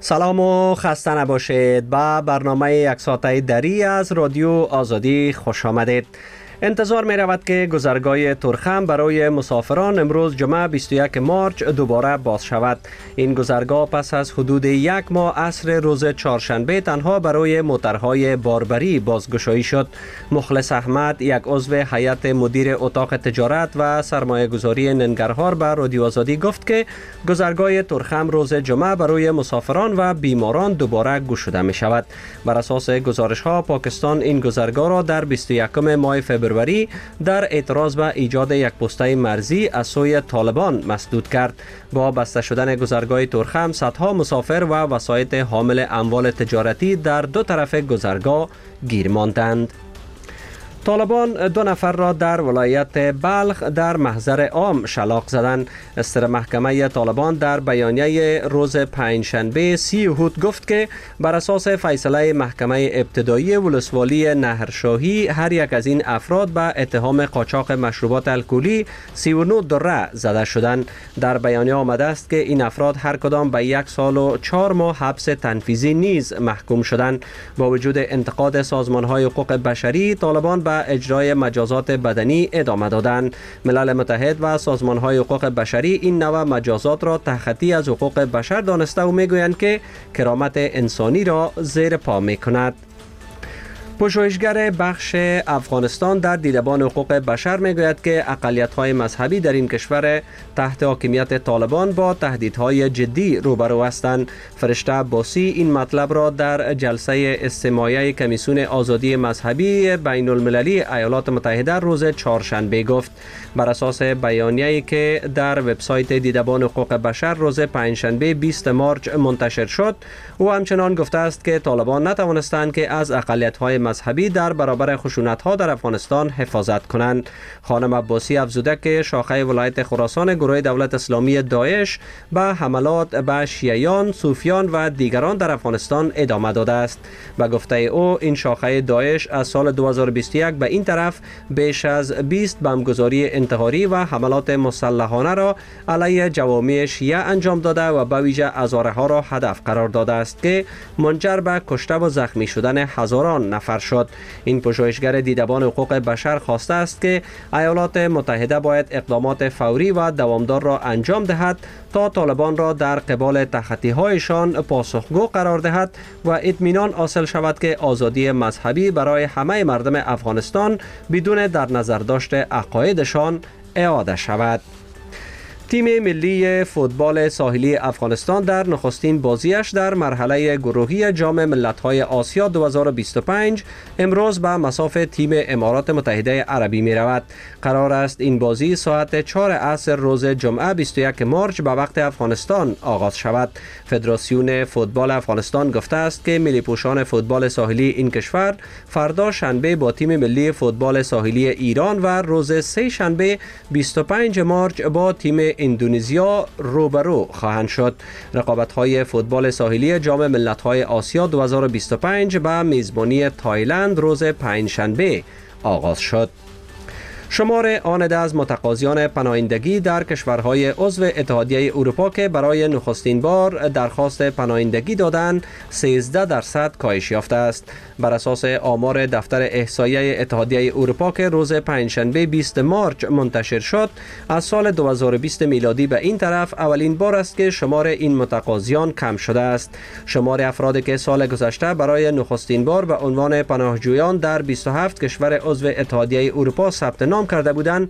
سلام و خسته نباشید. با برنامه یک ساعته دری از رادیو آزادی خوش آمدید. انتظار می رود که گذرگاه ترخم برای مسافران امروز جمعه 21 مارچ دوباره باز شود. این گذرگاه پس از حدود یک ماه عصر روز چهارشنبه تنها برای موترهای باربری بازگشایی شد. مخلص احمد، یک عضو هیئت مدیر اتاق تجارت و سرمایه گذاری ننگرهار به رادیو آزادی گفت که گذرگاه ترخم روز جمعه برای مسافران و بیماران دوباره گشوده می شود. بر اساس گزارش ها پاکستان این گذرگاه را در 21 ماه فوریه در اعتراض به ایجاد یک پسته مرزی از سوی طالبان مسدود کرد. با بسته شدن گذرگاه ترخم صدها مسافر و وسایط حامل اموال تجارتی در دو طرف گذرگاه گیر ماندند. طالبان 2 نفر را در ولایت بلخ در محضر عام شلاق زدند. سر محکمه طالبان در بیانیه روز پنجشنبه 30 احد گفت که بر اساس فیصله محکمه ابتدایی ولسوالی نهرشاهی هر یک از این افراد به اتهام قاچاق مشروبات الکلی 39 دره زده شدند. در بیانیه آمده است که این افراد هر کدام به 1 سال و 4 ماه حبس تنفیذی نیز محکوم شدند. با وجود انتقاد سازمان‌های حقوق بشری، طالبان به اجرای مجازات بدنی ادامه دادند. ملل متحد و سازمان‌های حقوق بشری این نوع مجازات را تخطی از حقوق بشر دانسته و میگویند که کرامت انسانی را زیر پا می‌کند. پژوهشگر بخش افغانستان در دیدبان حقوق بشر میگوید که اقلیت‌های مذهبی در این کشور تحت حاکمیت طالبان با تهدیدهای جدی روبرو هستند. فرشته عباسی این مطلب را در جلسه استماعیه کمیسیون آزادی مذهبی بین المللی ایالات متحده روز چهارشنبه گفت. بر اساس بیانیه‌ای که در وبسایت دیدبان حقوق بشر روز پنجشنبه 20 مارچ منتشر شد، او همچنان گفته است که طالبان نتوانستند که از اقلیت‌های مذهبی در برابر خشونت‌ها در افغانستان حفاظت کنند. خانم عباسی افزوده که شاخه ولایت خراسان گروه دولت اسلامی داعش به حملات به شیعیان، صوفیان و دیگران در افغانستان ادامه داده است. به گفته او این شاخه داعش از سال 2021 به این طرف بیش از 20 بمبگذاری انتحاری و حملات مسلحانه را علیه جوامع شیعه انجام داده و به ویژه هزارها را هدف قرار داده است که منجر به کشته و زخمی شدن هزاران نفر شد. این پژوهشگر دیدبان حقوق بشر خواسته است که ایالات متحده باید اقدامات فوری و دوامدار را انجام دهد تا طالبان را در قبال تخطی‌هایشان پاسخگو قرار دهد و اطمینان حاصل شود که آزادی مذهبی برای همه مردم افغانستان بدون در نظر داشت عقایدشان اعاده شود. تیم ملی فوتبال ساحلی افغانستان در نخستین بازیش در مرحله گروهی جام ملت‌های آسیا 2025 امروز به مصاف تیم امارات متحده عربی می رود. قرار است این بازی ساعت 4 عصر روز جمعه 21 مارچ به وقت افغانستان آغاز شود. فدراسیون فوتبال افغانستان گفته است که ملی پوشان فوتبال ساحلی این کشور فردا شنبه با تیم ملی فوتبال ساحلی ایران و روز سه شنبه 25 مارچ با تیم اندونزیا روبرو خواهند شد. رقابت‌های فوتبال ساحلی جام ملت‌های آسیا 2025 به میزبانی تایلند روز پنجشنبه آغاز شد. شمار آنده از متقاضیان پناهندگی در کشورهای عضو اتحادیه اروپا که برای نخستین بار درخواست پناهندگی دادند 13% کاهش یافته است. بر اساس آمار دفتر احصایه اتحادیه اروپا که روز پنجشنبه 20 مارچ منتشر شد، از سال 2020 میلادی به این طرف اولین بار است که شمار این متقاضیان کم شده است. شمار افرادی که سال گذشته برای نخستین بار به عنوان پناهجویان در 27 کشور عضو اتحادیه اروپا ثبت نام کرده بودند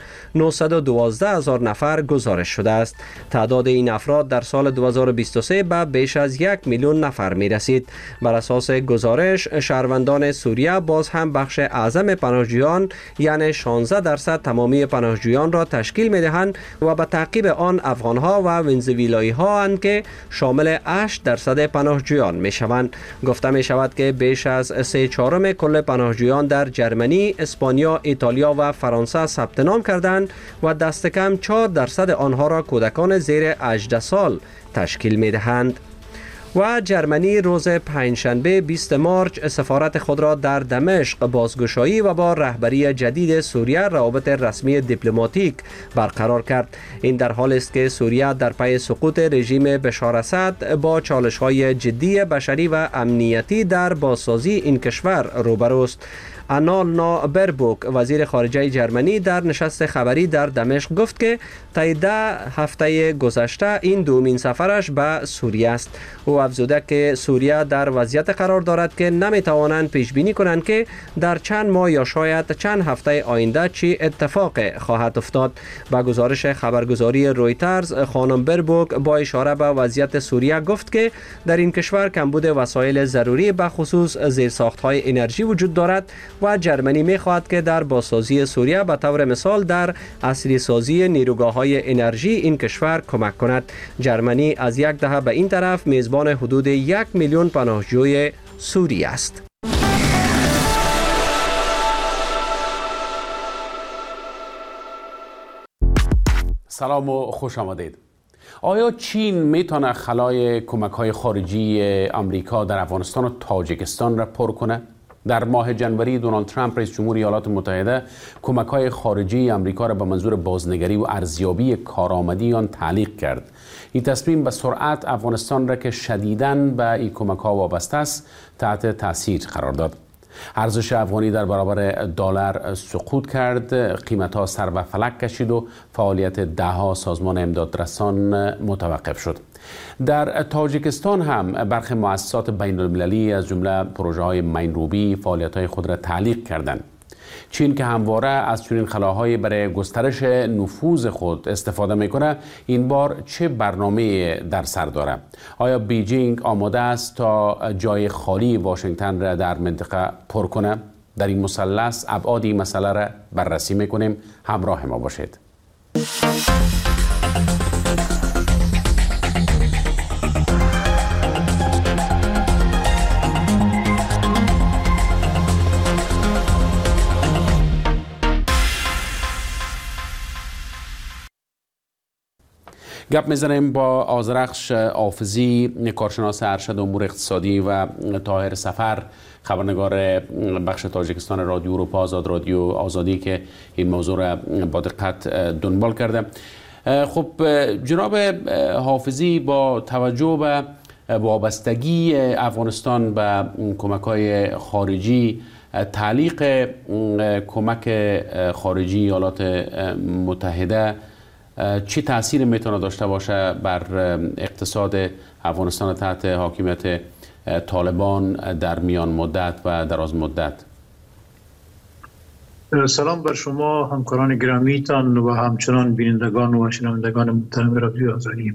912,000 نفر گزارش شده است. تعداد این افراد در سال 2023 به بیش از 1 میلیون نفر می رسید. بر اساس گزارش شهروندان سوریه باز هم بخش اعظم پناهجویان یعنی 16% تمامی پناهجویان را تشکیل می دهند و به تعقیب آن افغانها و ونزویلایی ها اند که شامل 8% پناهجویان می شوند. گفته می شود که بیش از 3/4 کل پناهجویان در جرمنی، اسپانیا، ایتالیا و فرانسه ثبت نام کردند و دست کم 4% آنها را کودکان زیر 18 سال تشکیل می دهند. و جرمنی روز پنجشنبه 20 مارچ سفارت خود را در دمشق بازگشایی و با رهبری جدید سوریه روابط رسمی دیپلماتیک برقرار کرد. این در حالی است که سوریه در پی سقوط رژیم بشار اسد با چالش‌های جدی بشری و امنیتی در بازسازی این کشور روبروست. آنانا بربوک وزیر خارجه جرمنی در نشست خبری در دمشق گفت که طی 10 هفته گذشته این دومین سفرش به سوریه است. او افزوده که سوریه در وضعیت قرار دارد که نمیتوانند پیش بینی کنند که در چند ماه یا شاید چند هفته آینده چی اتفاق خواهد افتاد. با گزارش خبرگزاری رویترز خانم بربوک با اشاره به وضعیت سوریه گفت که در این کشور کمبود وسایل ضروری به خصوص زیرساخت‌های انرژی وجود دارد و جرمنی می‌خواهد که در بازسازی سوریه به طور مثال در عصری سازی نیروگاه‌های انرژی این کشور کمک کند. جرمنی از یک دهه به این طرف میزبان حدود 1 میلیون پناهجوی سوریه است. سلام و خوش آمدید. آیا چین میتونه خلای کمک‌های خارجی آمریکا در افغانستان و تاجیکستان را پر کنه؟ در ماه جنوری دونالد ترامپ رئیس جمهور ایالات متحده کمک‌های خارجی آمریکا را به منظور بازنگری و ارزیابی کارآمدی آن تعلیق کرد. این تصمیم به سرعت افغانستان را که شدیداً به این کمک‌ها وابسته است تحت تاثیر قرار داد. ارزش افغانی در برابر دلار سقوط کرد، قیمت‌ها سر به فلک کشید و فعالیت ده‌ها سازمان امدادرسان متوقف شد. در تاجیکستان هم برخی مؤسسات بین‌المللی از جمله پروژه‌های مین‌روبی فعالیت‌های خود را تعلیق کردند. چین که همواره از چنین خلاهای برای گسترش نفوذ خود استفاده میکنه، این بار چه برنامه در سر داره؟ آیا بیجینگ آماده است تا جای خالی واشنگتن را در منطقه پر کنه؟ در این مثلث ابعاد این مسئله را بررسی میکنیم. همراه ما باشید. گپ میزنیم با آذرخش حافظی، کارشناس ارشد امور اقتصادی و طاهر سفر، خبرنگار بخش تاجیکستان رادیو اروپا آزاد، رادیو آزادی، که این موضوع را با دقت دنبال کرده. خب جناب حافظی، با توجه به وابستگی افغانستان به کمک‌های خارجی، تعلیق کمک خارجی ایالات متحده چی تأثیر میتونه داشته باشه بر اقتصاد افغانستان تحت حاکمیت طالبان در میان مدت و دراز مدت؟ سلام بر شما همکاران گرامیتان و همچنان بینندگان و شنوندگان محترم رادیو آزادی.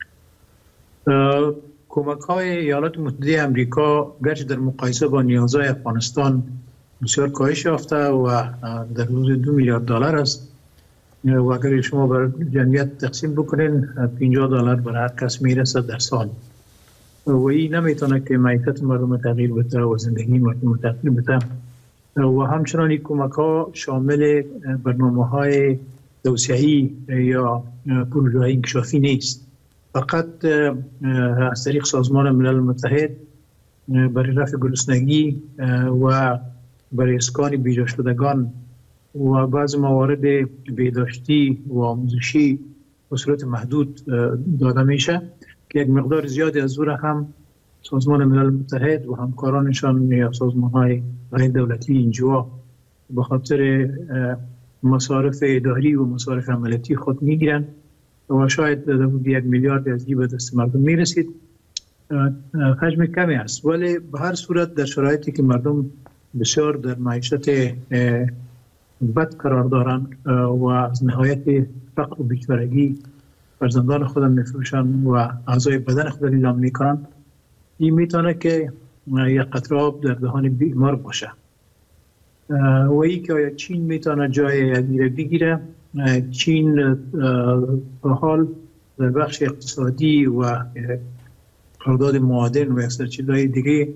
کمک‌های ایالات متحده آمریکا گرچه در مقایسه با نیازهای افغانستان بسیار کاهش یافته و در حدود 2 میلیارد دلار است و اگر شما بر جمعیت تقسیم بکنین $50 بر هر کس میرسه در سال و این نمیتونه که معیشت مردم تغییر بده و زندگی مردم تغییر بده. و همچنان این کمک ها شامل برنامه های توسعه‌ای یا پروژه های انکشافی نیست، فقط از طریق سازمان ملل متحد برای رفع گرسنگی و برای اسکان بیجا شدگان و بعض موارد بهداشتی و آموزشی به صورت محدود داده میشه که یک مقدار زیادی از او را هم سازمان ملل متحد و همکارانشان یا سازمان‌های غیر دولتی اینجا به خاطر مصارف اداری و مصارف عملیاتی خود میگیرن و شاید 1 میلیارد از جیب دست مردم میرسید. حجم کمی است، ولی به هر صورت در شرایطی که مردم بسیار در معیشت بد قرار دارند و از نهایت فقر و بیچارگی فرزندان خودم میفروشند و اعضای بدن خود اعلام میکنند، این میتونه که یک قطره آب در دهان بیمار باشه. و ای که آیا چین میتونه جای یدیره بگیره؟ چین به حال در بخش اقتصادی و قرارداد معادن و سرچینه‌های دیگه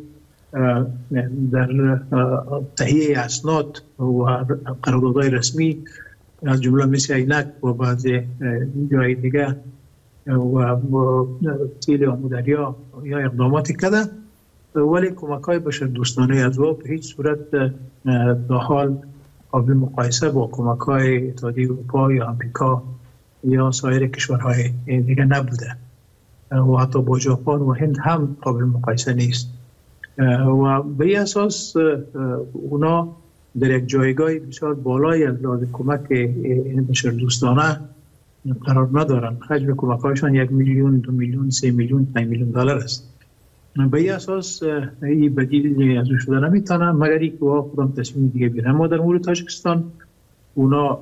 در تهیه اسناد و قراردادهای رسمی از جمله مثل عینک و بعض جای دیگه و با سیل آمودریا یا اقداماتی کرده، ولی کمک های بشر دوستانه از او به هیچ صورت تا حال قابل مقایسه با کمک های اتحادیه اروپا یا امریکا یا سایر کشورهای دیگه نبوده و حتی با ژاپن و هند هم قابل مقایسه نیست و به این اساس اونا در یک جایگاه بسیار بالای از لحاظ کمک بشر دوستانه قرار ندارن. حجم کمک هایشان 1 میلیون، 2 میلیون، 3 میلیون، 5 میلیون دلار است. به این اساس این بدیل از او شده نمیتونه مگر اینکه او خودم تصمیم دیگه بگیرن. ما در مورد تاجیکستان اونا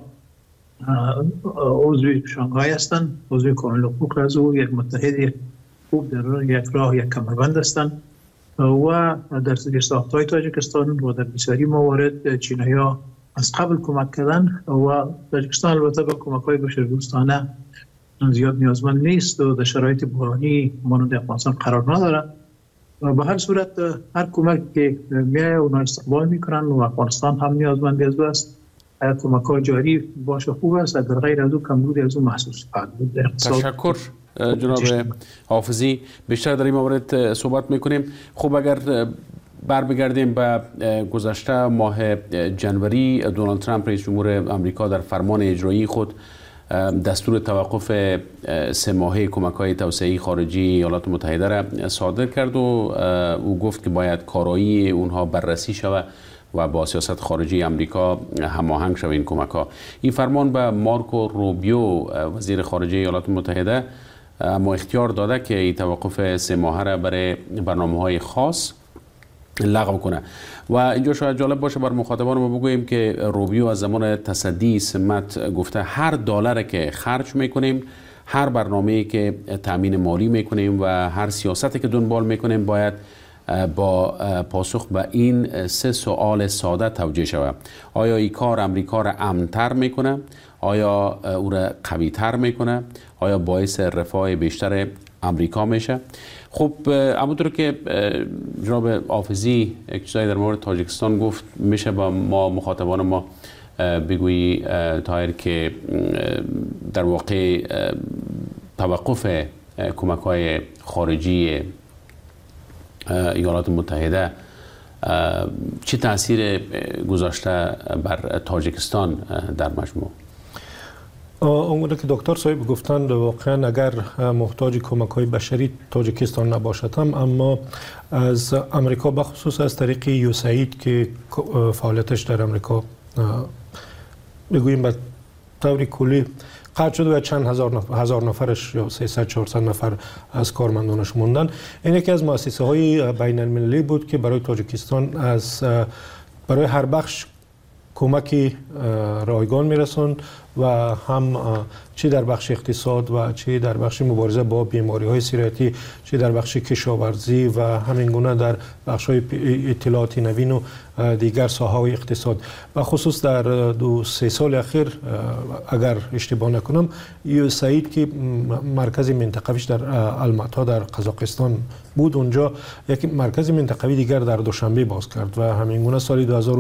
عضو شانگهای هستند، عضو کامل حقوق از او، یک متحد خوب در یک راه، یک کمربند هستند و در ساختهای تاجیکستان و در بسیاری موارد چینایی‌ها از قبل کمک کردن و تاجیکستان البته با کمک‌های بشردوستانه زیاد نیازمند نیست و در شرایط بحرانی مانند افغانستان قرار نداره و به هر صورت هر کمک که میاد اونا استقبال میکنن و افغانستان هم نیازمند از است. کمک‌ها جاری باشه خوب است، در غیر از او کمبودی از او محسوس خواهد بود. تشکر جناب حافظی، بیشتر در این مورد صحبت میکنیم. خب اگر بر بگردیم به گذشته ماه جنوری، دونالد ترامپ رئیس جمهور آمریکا در فرمان اجرایی خود دستور توقف 3 ماهه کمک‌های توسعه‌ای خارجی ایالات متحده را صادر کرد و او گفت که باید کارایی اونها بررسی شود و با سیاست خارجی آمریکا هماهنگ شود این کمک‌ها. این فرمان به مارکو روبیو وزیر خارجه ایالات متحده اما اختیار داده که این توقف 3 ماهه را برای برنامه‌های خاص لغو کنه و اینجا شاید جالب باشه بر مخاطبان ما بگوییم که روبیو از زمان تصدی سمت گفته هر دلار که خرج میکنیم، هر برنامه‌ای که تامین مالی میکنیم و هر سیاستی که دنبال میکنیم باید با پاسخ به این 3 سوال ساده توجیه شود. آیا این کار امریکا را امن‌تر میکنه؟ آیا او را قوی‌تر میکنه؟ آیا باعث رفاه بیشتر امریکا میشه؟ خب همونطور که جناب حافظی یک چیزایی در مورد تاجیکستان گفت، میشه با ما مخاطبان ما بگویی طاهر که در واقع توقف کمک‌های خارجی ایالات متحده چه تاثیر گذاشته بر تاجیکستان در مجموع؟ اونگونه که دکتر صاحب گفتند واقعا اگر محتاج کمک‌های بشری تاجیکستان نباشد هم، اما از امریکا بخصوص از طریق USAID که فعالیتش در امریکا بگوییم به طور کلی قطع شده و چند هزار نفرش یا 300-400 نفر از کارمندانش موندن. این یکی از مؤسسه‌های بین المللی بود که برای تاجیکستان برای هر بخش کمکی رایگان میرسوند و هم چه در بخش اقتصاد و چه در بخش مبارزه با بیماری‌های سیرتی، چه در بخش کشاورزی و همین گونه در بخش‌های اطلاعات نوین و دیگر ساحه‌های اقتصاد. و خصوص در 2-3 سال اخیر اگر اشتباه نکنم USAID که مرکز منطقویش در الماتا در قزاقستان بود، اونجا یک مرکز منطقوی دیگر در دوشنبه باز کرد و همین گونه سال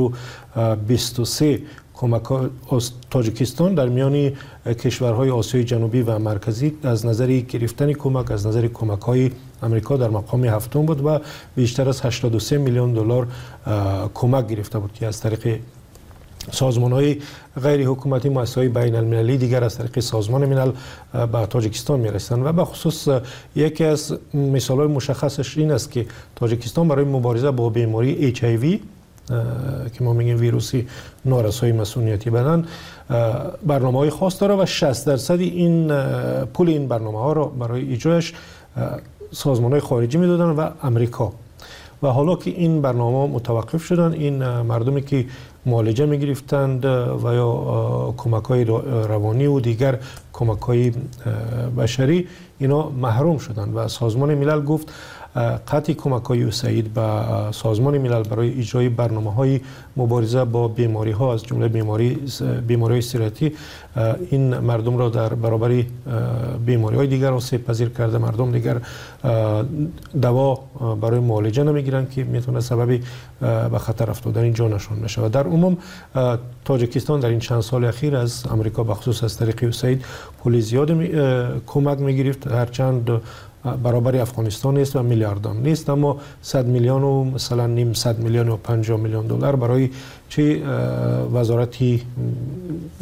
2023 کمک از تاجیکستان در میان کشورهای آسیای جنوبی و مرکزی از نظر گرفتن کمک از نظر کمک‌های امریکا در مقام 7 بود و بیشتر از 83 میلیون دلار کمک گرفته بود که از طریق سازمان‌های غیر حکومتی، مؤسسه‌های بین المللی دیگر از طریق سازمان ملل به تاجیکستان می‌رسند. و به خصوص یکی از مثال‌های مشخصش این است که تاجیکستان برای مبارزه با بیماری HIV که ما میگیم ویروسی نارسایی مسئولیتی بدن برنامه‌های خاص داره و 60% این پول این برنامه‌ها را برای اجرایش سازمان‌های خارجی میدادن و امریکا. و حالا که این برنامه متوقف شدن، این مردمی که معالجه میگرفتند و یا کمک‌های روانی و دیگر کمک‌های بشری اینا محروم شدند و سازمان ملل گفت قطع کمک‌های USAID به سازمان ملل برای اجرای برنامه‌های مبارزه با بیماری‌ها از جمله بیماری‌های سیرتی این مردم را در برابر بیماری‌های دیگر آسیب پذیر کرده. مردم دیگر دوا برای معالجه نمیگیرند که میتونه سبب به خطر افتادن جانشان بشه. و در عموم تاجیکستان در این چند سال اخیر از آمریکا به خصوص از طریق USAID پول زیاد کمک میگرفت، هرچند برابر افغانستان است و میلیاردان نیست، اما 100 میلیون و مثلا نیم 100 میلیون و 50 میلیون دلار برای چه وزارتی